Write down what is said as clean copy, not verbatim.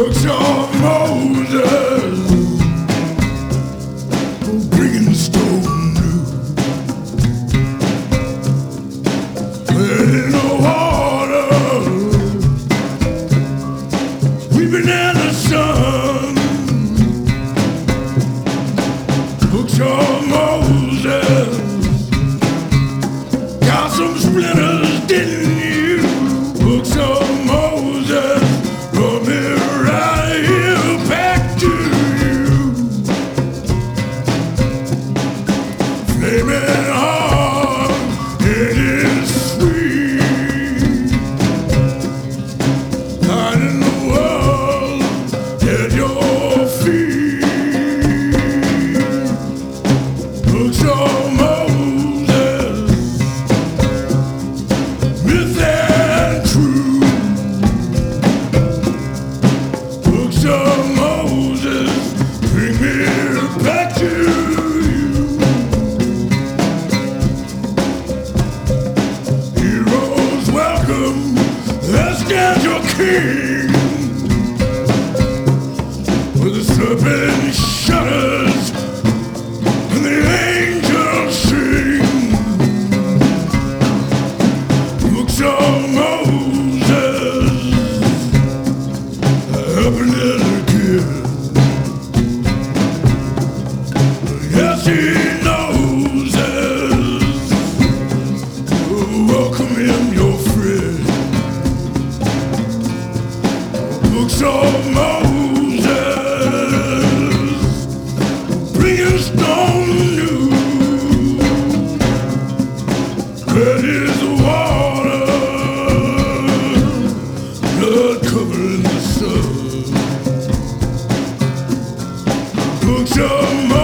Books of Moses, bringing the stone new, in the water, weeping in the sun. Books of Moses, got some splinters, didn't you? Books of Moses, brought me right here back to you. Flaming hot, it is sweet. Light in the world at your feet. Books of Moses, myth and truth. Books of Moses, bring me back to you. Heroes welcome, there stands your king. With the serpent shudders and the angels sing. Books of Moses, helping little kid. Yes, he knows us. Welcome him, your friend. Books of Moses, bringing stone new. Red is the water, blood covering the sun. Books of Moses.